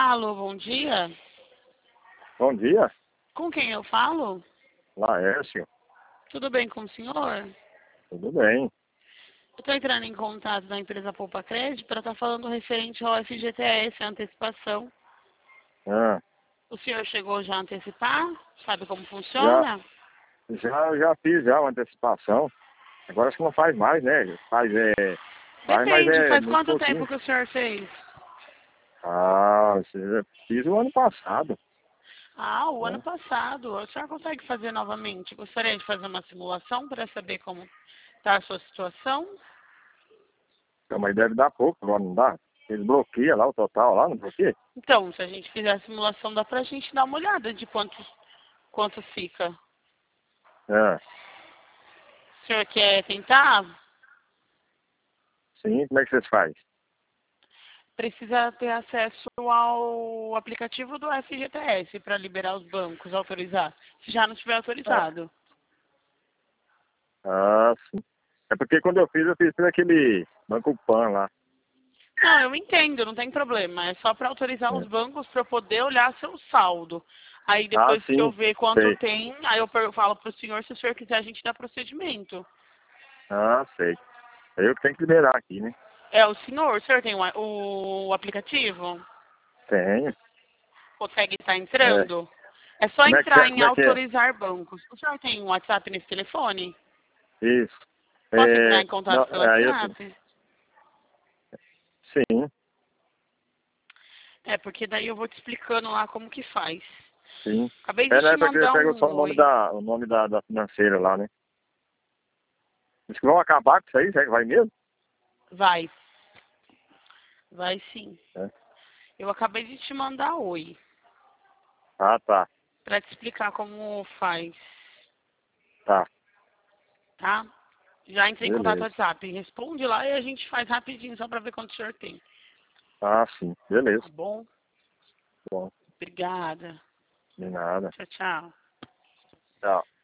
Alô, bom dia. Bom dia, Com quem eu falo? Laércio. Tudo bem com o senhor? Tudo bem? Eu estou entrando em contato da empresa Poupa Crédito para estar falando referente ao FGTS, a antecipação. Ah, O senhor chegou já a antecipar? Sabe como já, funciona? já fiz já uma antecipação. Agora acho que não faz mais, né? Faz, mas Depende, é faz muito quanto tempo pouquinho. que o senhor fez? Fiz o ano passado, Ah, o ano né? passado. O senhor consegue fazer novamente? Gostaria de fazer uma simulação para saber como está a sua situação? Então, mas deve dar pouco, agora não dá. Ele bloqueia lá o total, lá não bloqueia? Então, se a gente fizer a simulação, dá para a gente dar uma olhada de quanto fica. Ah, O senhor quer tentar? sim, como é que vocês fazem? Precisa ter acesso ao aplicativo do FGTS para liberar os bancos, autorizar. Se já não estiver Ah, autorizado. sim. É porque quando eu fiz por aquele Banco Pan lá. Não, eu entendo, não tem problema. É só para autorizar os É. bancos para eu poder olhar seu saldo. Aí depois que eu Sim, ver quanto sei. tem, aí eu falo para o senhor, se o senhor quiser, a gente dá procedimento. Sei. É eu que tenho que liberar aqui, né? É o senhor tem o aplicativo? Tenho. Consegue estar É. entrando? É só entrar em Como é que é? autorizar bancos. O senhor tem um WhatsApp nesse telefone? Isso. Posso entrar em Não, contato pelo WhatsApp? sim, É, porque daí eu vou te explicando lá como que faz. sim. Acabei de Não te é porque mandar pega só um oi. o nome da financeira lá, né? Diz que vão acabar com isso aí, será que vai mesmo? Vai. Vai sim. É. Eu acabei de te mandar oi. Tá, Pra te explicar como faz, tá. tá? Já entrei em contato no Beleza. WhatsApp. Responde lá e a gente faz rapidinho só pra ver quanto o senhor tem. Sim, beleza. Tá bom? Bom, Obrigada. de nada. Tchau, tchau. Tchau.